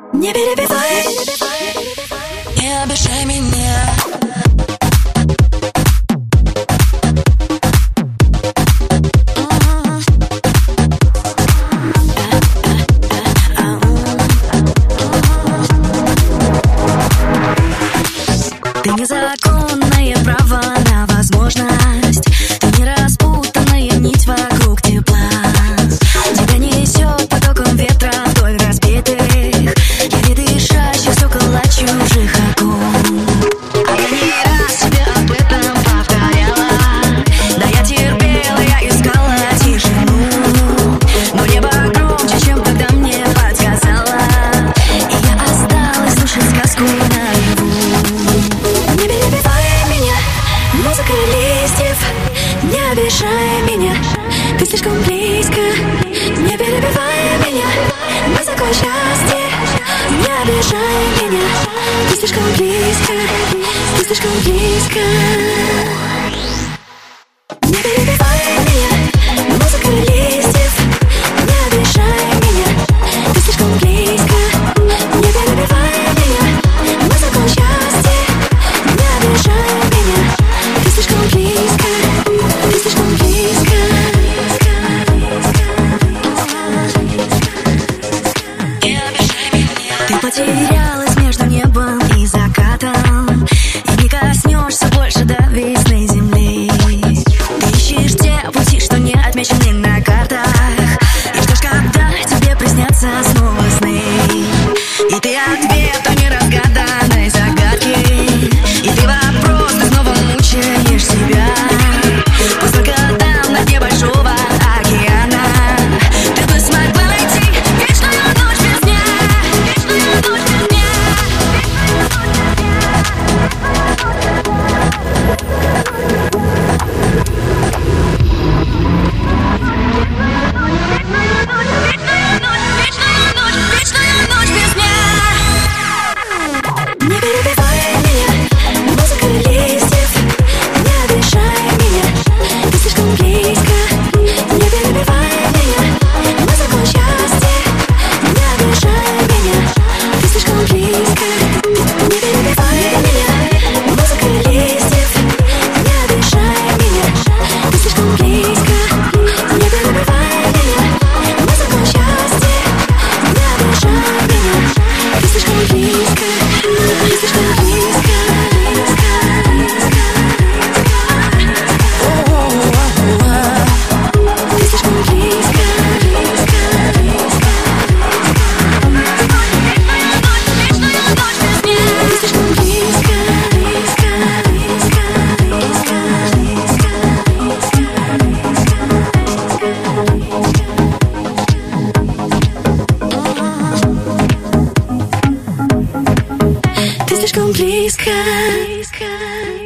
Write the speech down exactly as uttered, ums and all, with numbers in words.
Не перебивай, не обижай меня. Ты незаконное право на возможность. Ты не распутанная нить вокруг тепла. Тебя несет потоком ветра вдоль разбитых, еле дышащих стекол от чужих окон. А я не раз тебе об этом повторяла. Да я терпела, я искала тишину, но небо громче, чем тогда мне подсказала, и я осталась слушать сказку наяву. Не перебивай меня, музыка листьев. Не обижай меня, ты слишком близко. Не перебивай меня, мы закон счастья. Не обижай меня, ты слишком близко, ты слишком близко. Не перебивай меня, музыка листьев. Не обижай меня, ты слишком близко. Не перебивай меня, мы закон счастья. Не обижай меня, ты слишком близко, ты слишком близко. Ты потерялась между небом и закатом, и не коснешься больше до весны земли. Ты ищешь те пути, что не отмечены на картах, и ждешь, когда тебе приснятся снова сны. И ты ответ той неразгаданной загадки, и ты вопрос, ты снова мучаешь себя. Пусть только там, на дне большого океана, ты бы смогла найти вечную ночь без дня, вечную ночь без дня. Не перебивай меня, музыка листьев. Не обижай меня, ты слишком близко. Не перебивай меня, мы закон счастья. Не обижай меня, ты слишком близко. Не перебивай меня, музыка листьев. Не обижай меня, ты слишком близко. Не перебивай меня, мы закон счастья. Не обижай меня, ты слишком близко. Ты слишком близко, близко, близко. Ты слишком близко, близко, близко. Ты слишком близко, близко, близко, близко, близко. Ты слишком близко, близко.